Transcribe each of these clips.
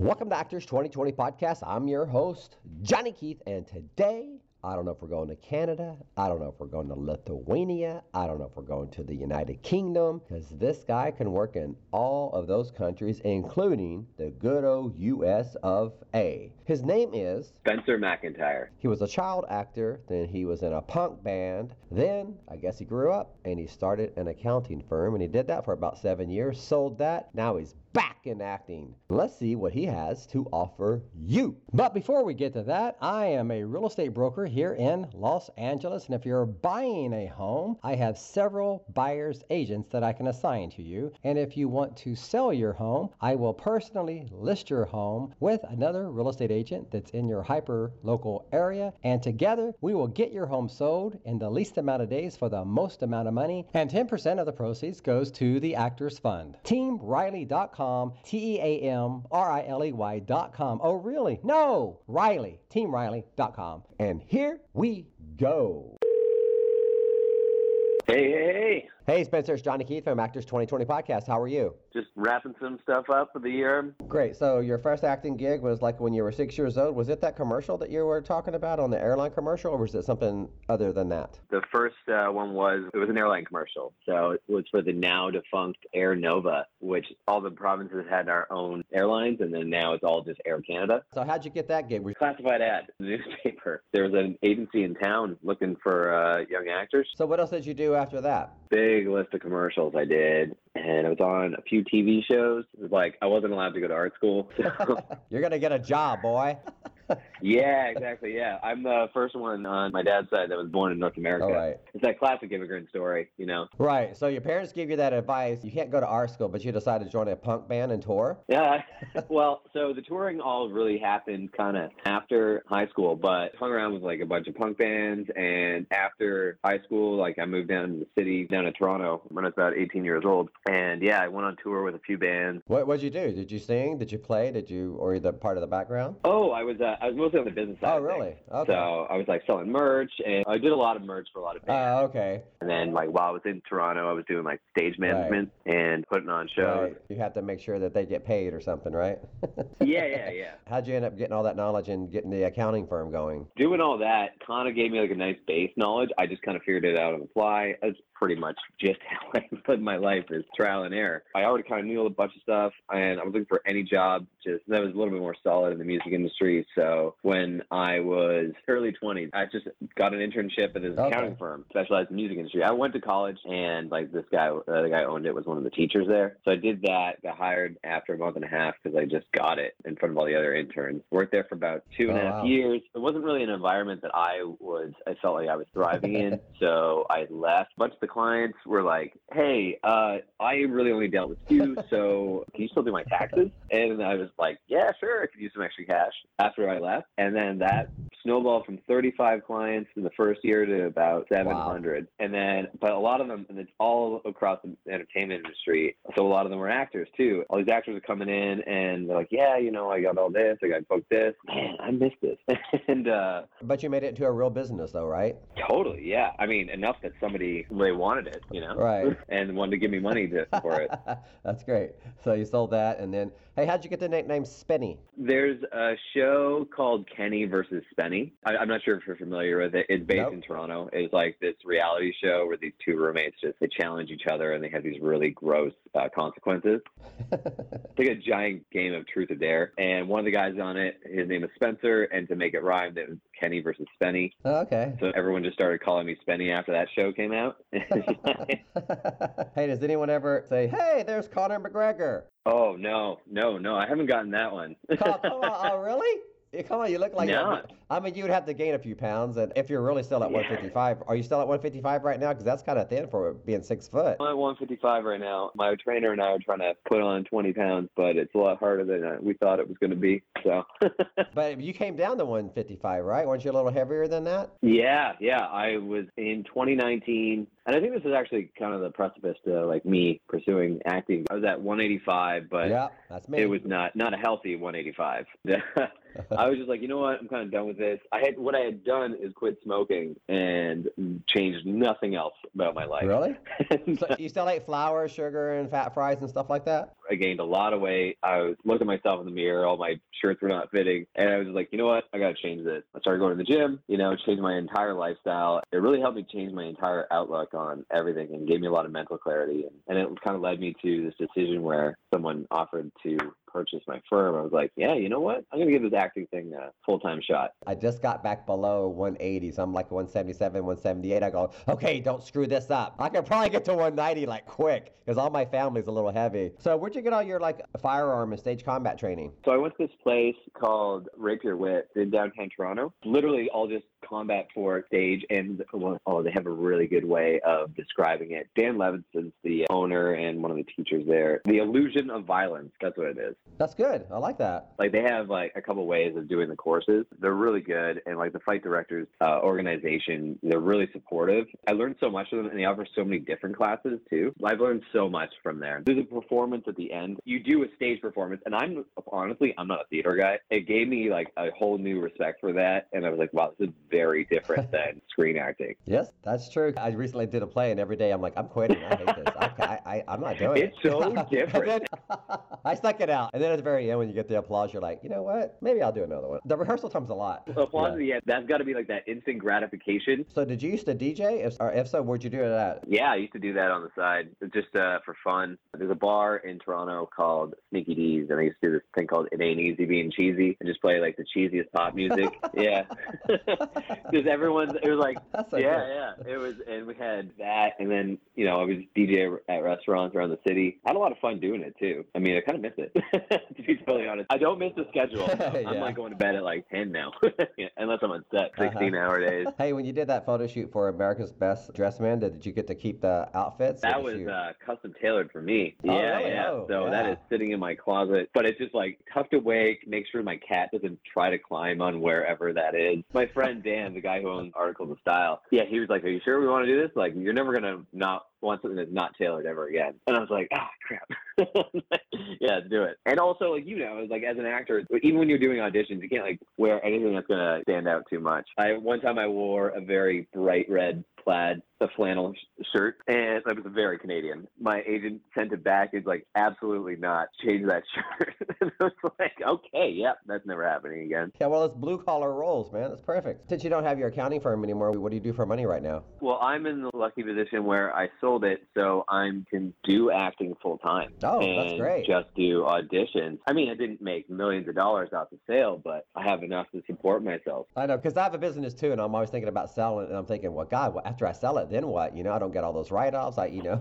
Welcome to Actors 2020 Podcast. I'm your host, Johnny Keith, and today, I don't know if we're going to Canada, I don't know if we're going to Lithuania, I don't know if we're going to the United Kingdom, because this guy can work in all of those countries, including the good old US of A. His name is Spencer McIntyre. He was a child actor, then he was in a punk band, then I guess he grew up and he started an accounting firm, and he did that for about 7 years, sold that, now he's back in acting. Let's see what he has to offer you. But before we get to that, I am a real estate broker here in Los Angeles, and if you're buying a home, I have several buyer's agents that I can assign to you. And if you want to sell your home, I will personally list your home with another real estate agent that's in your hyper local area, and together we will get your home sold in the least amount of days for the most amount of money, and 10% of the proceeds goes to the Actors Fund. TeamRiley.com, TeamRiley.com. Oh, really? No, Riley, TeamRiley.com. And here we go. Hey. Hey, Spencer, it's Johnny Keith from Actors 2020 Podcast. How are you? Just wrapping some stuff up for the year. Great. So your first acting gig was like when you were 6 years old. Was it that commercial that you were talking about on the airline commercial, or was it something other than that? The first one was an airline commercial. So it was for the now defunct Air Nova, which all the provinces had our own airlines, and then now it's all just Air Canada. So how'd you get that gig? Classified ad in the newspaper. There was an agency in town looking for young actors. So what else did you do after that? Big list of commercials I did, and I was on a few TV shows. It was like I wasn't allowed to go to art school. So. You're going to get a job, boy. Yeah, exactly. Yeah. I'm the first one on my dad's side that was born in North America. All right. It's that classic immigrant story, you know? Right. So your parents gave you that advice. You can't go to art school, but you decided to join a punk band and tour? Yeah. Well, so the touring all really happened kind of after high school, but I hung around with like a bunch of punk bands. And after high school, like I moved down to the city, down to Toronto when I was about 18 years old. And yeah, I went on tour with a few bands. What'd you do? Did you sing? Did you play? Or were you the part of the background? Oh, I was mostly on the business side. Oh, really? Okay. So I was like selling merch, and I did a lot of merch for a lot of bands. Okay. And then like while I was in Toronto, I was doing like stage management and putting on shows. Right. You have to make sure that they get paid or something, right? Yeah. How'd you end up getting all that knowledge and getting the accounting firm going? Doing all that kind of gave me like a nice base knowledge. I just kind of figured it out on the fly. That's pretty much just how I live my life, is trial and error. I already kind of knew a bunch of stuff, and I was looking for any job just that was a little bit more solid in the music industry. So when I was early 20s, I just got an internship at this accounting firm specialized in the music industry. I went to college, and like this guy, the guy who owned it was one of the teachers there. So I did that, got hired after a month and a half because I just got it in front of all the other interns. Worked there for about 2.5 years. It wasn't really an environment that I felt like I was thriving in. So I left. A bunch of the clients were like, hey, I really only dealt with you, so can you still do my taxes? And I was like, yeah, sure, I could use some extra cash after I left. And then that snowballed from 35 clients in the first year to about 700. Wow. And then, but a lot of them, and it's all across the entertainment industry, so a lot of them were actors too. All these actors are coming in and they're like, yeah, you know, I got all this, I got booked this. Man, I missed this. And but you made it into a real business though, right? Totally, yeah. I mean, enough that somebody really wanted it, you know? Right. And wanted to give me money for it. That's great. So you sold that, and then, hey, how'd you get the nickname Spenny? There's a show called Kenny versus Spenny. I'm not sure if you're familiar with it. It's based in Toronto. It's like this reality show where these two roommates they challenge each other, and they have these really gross consequences. It's like a giant game of truth or dare. And one of the guys on it, his name is Spencer, and to make it rhyme, it was Kenny versus Spenny. Oh, okay. So everyone just started calling me Spenny after that show came out. Hey, does anyone ever say, hey, there's Conor McGregor? Oh, no. I haven't gotten that one. Come on, oh, really? Come on, you look like no. I mean, you would have to gain a few pounds, and if you're really still at 155, are you still at 155 right now? Because that's kind of thin for being 6 foot. I'm at 155 right now. My trainer and I are trying to put on 20 pounds, but it's a lot harder than we thought it was going to be. So. But you came down to 155, right? Weren't you a little heavier than that? Yeah. I was in 2019, and I think this is actually kind of the precipice to like me pursuing acting. I was at 185, but yeah, that's me. It was not a healthy 185. I was just like, you know what? I'm kind of done with this. What I had done is quit smoking and changed nothing else about my life. Really? So you still ate flour, sugar, and fat fries and stuff like that? I gained a lot of weight. I was looking at myself in the mirror. All my shirts were not fitting. And I was like, you know what? I got to change this. I started going to the gym, changed my entire lifestyle. It really helped me change my entire outlook on everything and gave me a lot of mental clarity. And it kind of led me to this decision where someone offered to purchase my firm. I was like, yeah, you know what? I'm going to give this acting thing a full-time shot. I just got back below 180, so I'm like 177, 178. I go, okay, don't screw this up. I can probably get to 190 like quick because all my family's a little heavy. So where'd you get all your like firearm and stage combat training? So I went to this place called Rapier Wit in downtown Toronto. Literally all just combat for stage, and they have a really good way of describing it. Dan Levinson's the owner and one of the teachers there. The illusion of violence, that's what it is. That's good. I like that. Like they have like a couple ways of doing the courses. They're really good, and like the Fight Directors organization, they're really supportive. I learned so much from them, and they offer so many different classes too. I've learned so much from there. There's a performance at the end. You do a stage performance, and I'm not a theater guy. It gave me like a whole new respect for that, and I was like, wow, this is very different than screen acting. Yes, that's true. I recently did a play, and every day I'm like, I'm quitting. I hate this. I'm not doing it. It's so different. I stuck it out. And then at the very end, when you get the applause, you're like, you know what? Maybe I'll do another one. The rehearsal time's a lot. Applause at the end, that's got to be like that instant gratification. So did you used to DJ? If so, where'd you do it at? Yeah, I used to do that on the side, just for fun. There's a bar in Toronto called Sneaky D's, and I used to do this thing called It Ain't Easy Being Cheesy, and just play like the cheesiest pop music. Yeah. Because it was like, so yeah. It was, and we had that, and then, I was DJ at restaurants around the city. I had a lot of fun doing it too. I mean, I kind of miss it, to be totally honest. I don't miss the schedule. Yeah. I'm like going to bed at like 10 now, unless I'm on set, 16-hour days. Hey, when you did that photo shoot for America's Best Dressed Man, did you get to keep the outfits? That was custom tailored for me. Oh, yeah, really? yeah. Oh, so that is sitting in my closet, but it's just like tucked away. Make sure my cat doesn't try to climb on wherever that is. My friend Dan, the guy who owns Articles of Style, he was like, "Are you sure we want to do this? Like, you're never gonna not want something that's not tailored ever again." And I was like, crap. Yeah, do it. And also, like, like as an actor, even when you're doing auditions, you can't like wear anything that's gonna stand out too much. One time I wore a very bright red plaid, a flannel shirt, and it was very Canadian. My agent sent it back. He's like, absolutely not. Change that shirt. And I was like, okay, yep, that's never happening again. Yeah, well, it's blue collar roles, man. That's perfect. Since you don't have your accounting firm anymore, what do you do for money right now? Well, I'm in the lucky position where I sold it, so I can do acting full time. Oh, that's great. Just do auditions. I mean, I didn't make millions of dollars off the sale, but I have enough to support myself. I know, because I have a business too, and I'm always thinking about selling it, and I'm thinking, well, God, after I sell it, then what? I don't get all those write-offs. Yeah.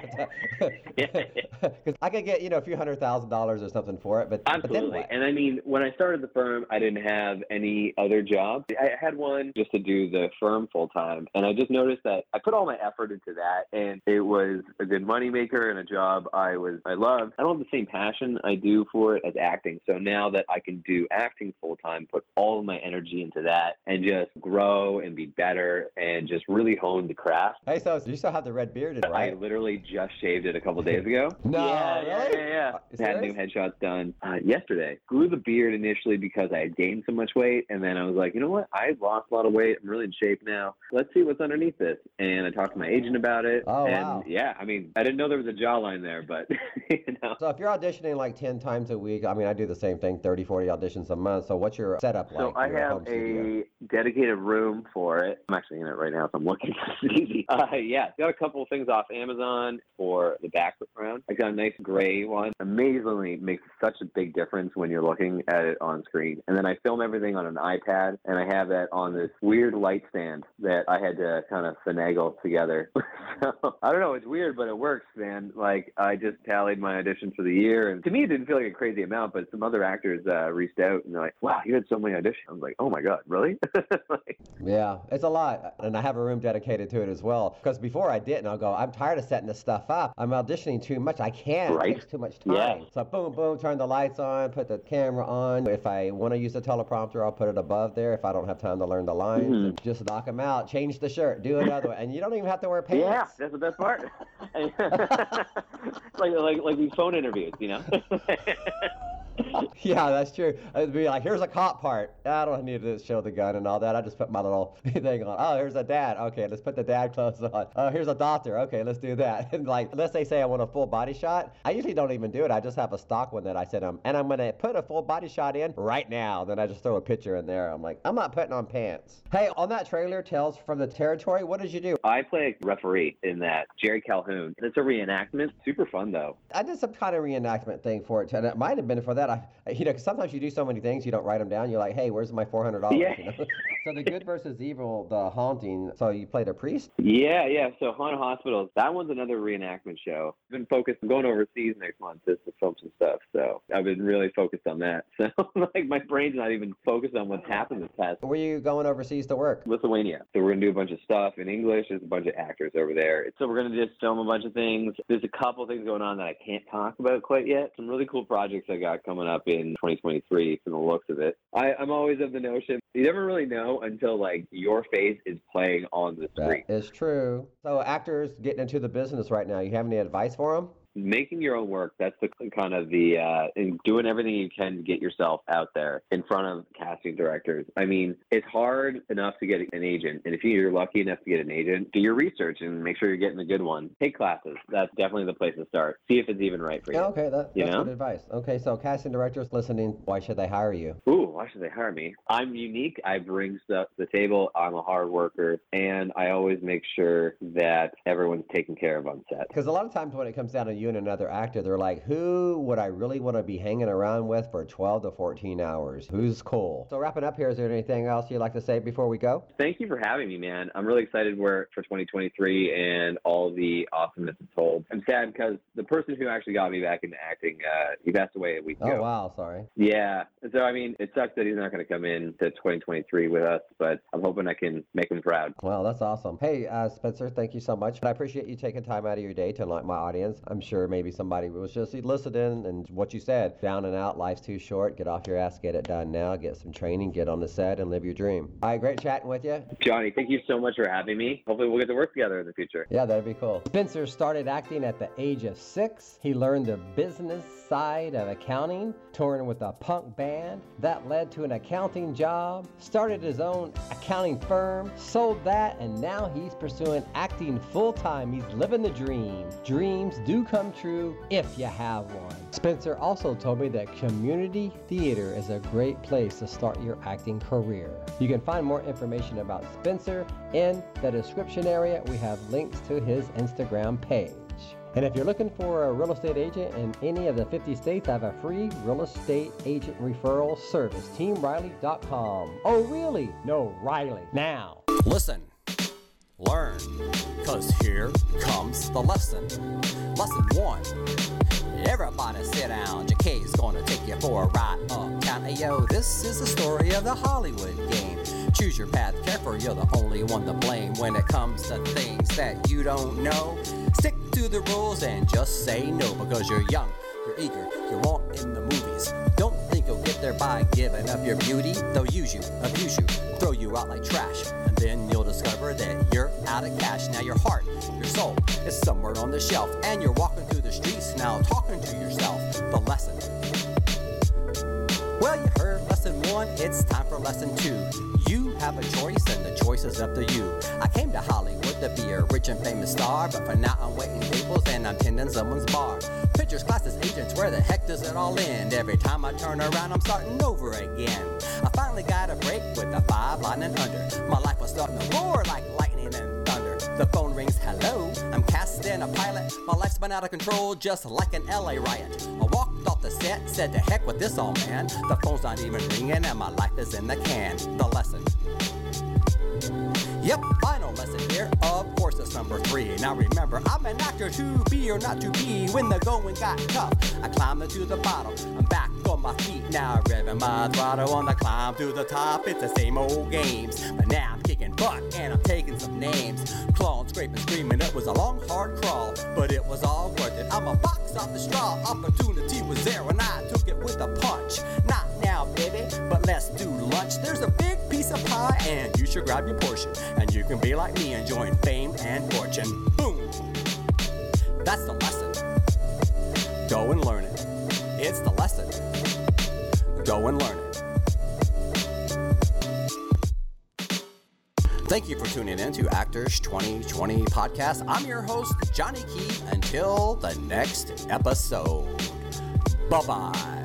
Because I could get, a few $100,000 or something for it, but absolutely. But then what? And I mean, when I started the firm, I didn't have any other jobs. I had one just to do the firm full time, and I just noticed that I put all my effort into that, and it was a good moneymaker and a job I loved. I don't have the same passion I do for it as acting. So now that I can do acting full time, put all of my energy into that and just grow and be better and just really hone the craft. Hey, so you still have the red beard, right? I literally just shaved it a couple days ago. No, really? Yeah. Had new headshots done yesterday. Grew the beard initially because I had gained so much weight, and then I was like, you know what? I've lost a lot of weight. I'm really in shape now. Let's see what's underneath this. And I talked to my agent about it. Oh, and wow. Yeah, I mean, I didn't know there was a jawline there, but So if you're auditioning like 10 times a week, I mean, I do the same thing, 30, 40 auditions a month. So what's your setup like? So I have a dedicated room for it. I'm actually in it right now, so I'm looking. It's easy. Got a couple of things off Amazon for the background. I got a nice gray one. Amazingly makes such a big difference when you're looking at it on screen. And then I film everything on an iPad, and I have that on this weird light stand that I had to kind of finagle together. So, I don't know, it's weird, but it works, man. Like, I just tallied my auditions for the year, and to me, it didn't feel like a crazy amount, but some other actors reached out, and they're like, wow, you had so many auditions. I was like, oh my God, really? Yeah, it's a lot. And I have a room dedicated to it as well. Because before I didn't, I'll go, I'm tired of setting this stuff up. I'm auditioning too much. I can't. Right. It takes too much time. Yeah. So boom, boom, turn the lights on, put the camera on. If I want to use the teleprompter, I'll put it above there if I don't have time to learn the lines. Mm-hmm. And just knock them out, change the shirt, do another one. And you don't even have to wear pants. Yeah, that's the best part. like these phone interviews, Yeah, that's true. It'd be like, here's a cop part. I don't need to show the gun and all that. I just put my little thing on. Oh, here's a dad. Okay, let's put the dad clothes on. Oh, here's a doctor. Okay, let's do that. And like, let's say I want a full body shot. I usually don't even do it. I just have a stock one that I said, and I'm going to put a full body shot in right now. Then I just throw a picture in there. I'm like, I'm not putting on pants. Hey, on that trailer, Tales from the Territory, what did you do? I play a referee in that, Jerry Calhoun. It's a reenactment. Super fun, though. I did some kind of reenactment thing for it, too, and it might have been for that. Cause sometimes you do so many things, you don't write them down. You're like, hey, where's my $400? Yeah. You know? So the Good versus Evil, the Haunting. So you played a priest? Yeah. So Haunted Hospitals, that one's another reenactment show. I've been focused on going overseas next month just to film some stuff. So I've been really focused on that. So like my brain's not even focused on what's happened this past. Were you going overseas to work? Lithuania. So we're going to do a bunch of stuff in English. There's a bunch of actors over there. So we're going to just film a bunch of things. There's a couple things going on that I can't talk about quite yet. Some really cool projects I got coming up in 2023 from the looks of it. I'm always of the notion, you never really know until like your face is playing on the screen. That is true. So actors getting into the business right now, you have any advice for them? Making your own work, that's the kind of and doing everything you can to get yourself out there in front of casting directors. I mean, it's hard enough to get an agent. And if you're lucky enough to get an agent, do your research and make sure you're getting a good one. Take classes. That's definitely the place to start. See if it's even right for you. Okay, that's good advice. Okay, so casting directors listening, why should they hire you? Ooh, why should they hire me? I'm unique. I bring stuff to the table. I'm a hard worker. And I always make sure that everyone's taken care of on set. Because a lot of times when it comes down to you and another actor, they're like, who would I really want to be hanging around with for 12 to 14 hours? Who's cool? So wrapping up here, is there anything else you'd like to say before we go? Thank you for having me, man. I'm really excited for 2023 and all the awesomeness it's hold. I'm sad because the person who actually got me back into acting, he passed away a week ago. Oh, wow. Sorry. Yeah. So, I mean, it sucks that he's not going to come in to 2023 with us, but I'm hoping I can make him proud. Well, that's awesome. Hey, Spencer, thank you so much. I appreciate you taking time out of your day to enlighten my audience. I'm sure maybe somebody was just listening and what you said, down and out, life's too short, get off your ass, get it done now, get some training, get on the set and live your dream. All right, great chatting with you. Johnny, thank you so much for having me. Hopefully we'll get to work together in the future. Yeah, that'd be cool. Spencer started acting at the age of 6. He learned the business side of accounting, touring with a punk band. That led to an accounting job, started his own accounting firm, sold that, and now he's pursuing acting full-time. He's living the dream. Dreams do come true if you have one. Spencer also told me that community theater is a great place to start your acting career. You can find more information about Spencer in the description area. We have links to his Instagram page. And if you're looking for a real estate agent in any of the 50 states, I have a free real estate agent referral service, teamriley.com. Oh, really? No, Riley. Now. Listen, learn, because here comes the lesson. Lesson 1. Everybody sit down, JK's gonna take you for a ride uptown. Hey yo, this is the story of the Hollywood game. Choose your path careful, you're the only one to blame when it comes to things that you don't know. Stick to the rules and just say no, because you're young, you're eager, you're on in the movies. Don't think you'll get there by giving up your beauty. They'll use you, abuse you, throw you out like trash, and then you'll discover that you're out of cash. Now your heart, your soul is somewhere on the shelf, and you're walking through the streets now talking to yourself. The lesson. Well, you heard lesson 1, it's time for lesson 2. You have a choice and the choice is up to you. I came to Hollywood to be a rich and famous star, but for now I'm waiting tables and I'm tending someone's bar. Pictures, classes, agents, where the heck does it all end? Every time I turn around I'm starting over again. I finally got a break with a 5 line and under. My life was starting to roar like lightning and thunder. The phone rings, hello, I'm casting a pilot. My life's been out of control just like an LA riot. I walked off the set, said to heck with this all man. The phone's not even ringing and my life is in the can. The lesson. Yep, final lesson here, of course it's number 3. Now remember, I'm an actor to be or not to be. When the going got tough, I climbed into the bottom. I'm back on my feet now, revving my throttle on the climb to the top. It's the same old games, but now I'm kicking butt and I'm taking some names. Clawing, scraping, screaming, it was a long hard crawl, but it was all worth it. I'm a box off the straw, opportunity was there and I took it with a punch. Not now, baby, but let's do lunch. There's a big piece of pie and you should grab your portion, and you can be like me enjoying fame and fortune. Boom! That's the lesson. Go and learn it. It's the lesson. Go and learn it. Thank you for tuning in to Actors 2020 Podcast. I'm your host, Johnny Key. Until the next episode. Bye-bye.